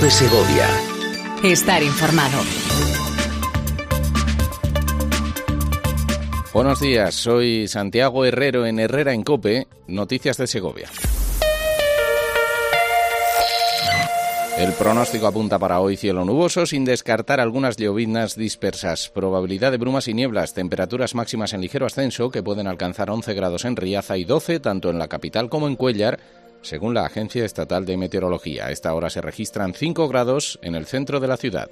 COPE Segovia. Estar informado. Buenos días, soy Santiago Herrero en Herrera en COPE, Noticias de Segovia. El pronóstico apunta para hoy cielo nuboso, sin descartar algunas lloviznas dispersas. Probabilidad de brumas y nieblas, temperaturas máximas en ligero ascenso que pueden alcanzar 11 grados en Riaza y 12 tanto en la capital como en Cuéllar, según la Agencia Estatal de Meteorología. A esta hora se registran 5 grados en el centro de la ciudad.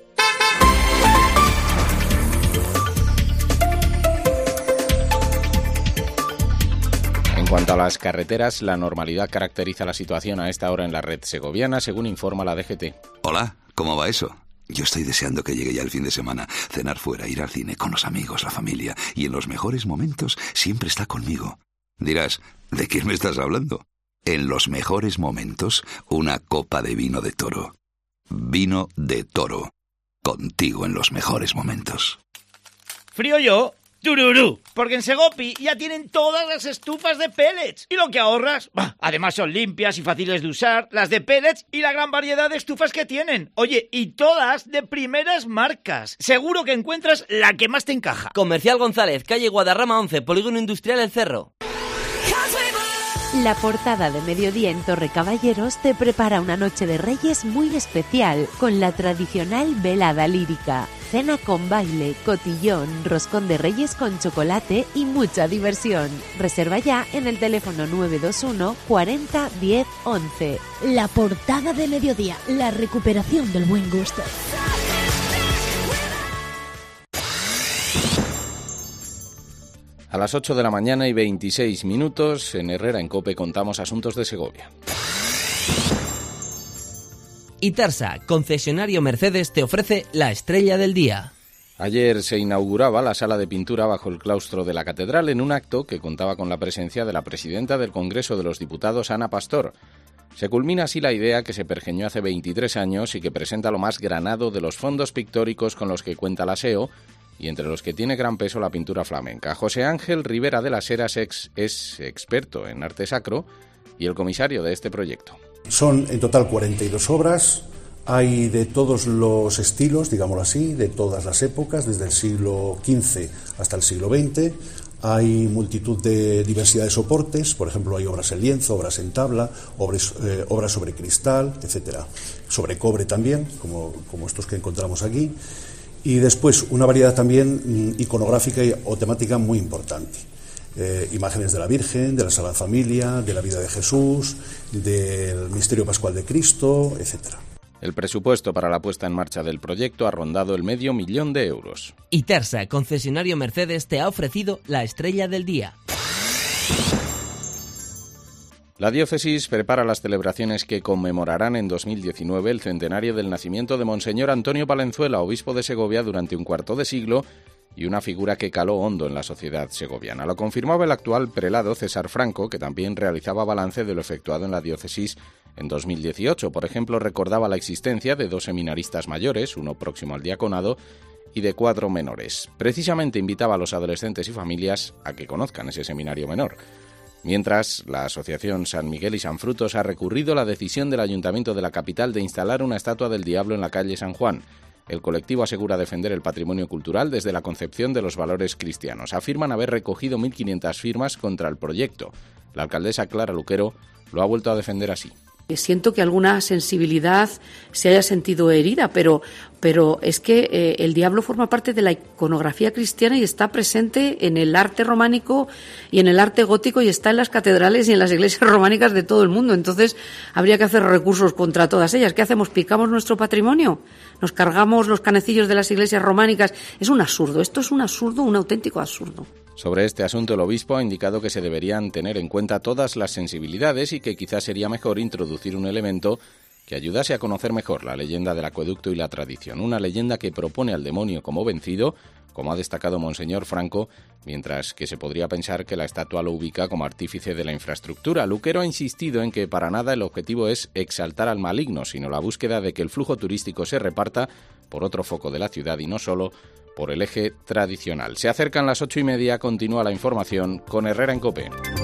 En cuanto a las carreteras, la normalidad caracteriza la situación a esta hora en la red segoviana, según informa la DGT. Hola, ¿cómo va eso? Yo estoy deseando que llegue ya el fin de semana, cenar fuera, ir al cine con los amigos, la familia, y en los mejores momentos siempre está conmigo. Dirás, ¿de quién me estás hablando? En los mejores momentos, una copa de vino de Toro. Vino de Toro. Contigo en los mejores momentos. Frío yo, tururú, porque en Segopi ya tienen todas las estufas de pellets. Y lo que ahorras, además son limpias y fáciles de usar, las de pellets y la gran variedad de estufas que tienen. Oye, y todas de primeras marcas. Seguro que encuentras la que más te encaja. Comercial González, calle Guadarrama 11, Polígono Industrial El Cerro. La portada de Mediodía en Torre Caballeros te prepara una noche de Reyes muy especial, con la tradicional velada lírica, cena con baile, cotillón, roscón de Reyes con chocolate y mucha diversión. Reserva ya en el teléfono 921 40 10 11. La portada de Mediodía, la recuperación del buen gusto. A las 8 de la mañana y 26 minutos, en Herrera en COPE contamos asuntos de Segovia. Itarsa, concesionario Mercedes, te ofrece la estrella del día. Ayer se inauguraba la sala de pintura bajo el claustro de la catedral en un acto que contaba con la presencia de la presidenta del Congreso de los Diputados, Ana Pastor. Se culmina así la idea que se pergeñó hace 23 años y que presenta lo más granado de los fondos pictóricos con los que cuenta la SEO, y entre los que tiene gran peso la pintura flamenca. José Ángel Rivera de las Heras es experto en arte sacro y el comisario de este proyecto. Son en total 42 obras, hay de todos los estilos, digámoslo así, de todas las épocas, desde el siglo XV hasta el siglo XX. Hay multitud de diversidad de soportes, por ejemplo, hay obras en lienzo, obras en tabla, obras sobre cristal, etcétera, sobre cobre también, como estos que encontramos aquí. Y después una variedad también iconográfica o temática muy importante. Imágenes de la Virgen, de la Sagrada Familia, de la vida de Jesús, del misterio pascual de Cristo, etc. El presupuesto para la puesta en marcha del proyecto ha rondado el $500,000 de euros. Itarsa, concesionario Mercedes, te ha ofrecido la estrella del día. La diócesis prepara las celebraciones que conmemorarán en 2019 el centenario del nacimiento de Monseñor Antonio Palenzuela, obispo de Segovia durante un cuarto de siglo y una figura que caló hondo en la sociedad segoviana. Lo confirmaba el actual prelado César Franco, que también realizaba balance de lo efectuado en la diócesis en 2018. Por ejemplo, recordaba la existencia de 2 seminaristas mayores, uno próximo al diaconado, y de 4 menores. Precisamente invitaba a los adolescentes y familias a que conozcan ese seminario menor. Mientras, la asociación San Miguel y San Frutos ha recurrido a la decisión del Ayuntamiento de la capital de instalar una estatua del Diablo en la calle San Juan. El colectivo asegura defender el patrimonio cultural desde la concepción de los valores cristianos. Afirman haber recogido 1.500 firmas contra el proyecto. La alcaldesa Clara Luquero lo ha vuelto a defender así. Siento que alguna sensibilidad se haya sentido herida, pero es que el diablo forma parte de la iconografía cristiana y está presente en el arte románico y en el arte gótico y está en las catedrales y en las iglesias románicas de todo el mundo. Entonces habría que hacer recursos contra todas ellas. ¿Qué hacemos? ¿Picamos nuestro patrimonio? ¿Nos cargamos los canecillos de las iglesias románicas? Es un absurdo. Esto es un absurdo, un auténtico absurdo. Sobre este asunto, el obispo ha indicado que se deberían tener en cuenta todas las sensibilidades y que quizás sería mejor introducir un elemento que ayudase a conocer mejor la leyenda del acueducto y la tradición. Una leyenda que propone al demonio como vencido, como ha destacado Monseñor Franco, mientras que se podría pensar que la estatua lo ubica como artífice de la infraestructura. Luquero ha insistido en que para nada el objetivo es exaltar al maligno, sino la búsqueda de que el flujo turístico se reparta por otro foco de la ciudad y no solo por el eje tradicional. Se acercan las 8:30, continúa la información con Herrera en COPE.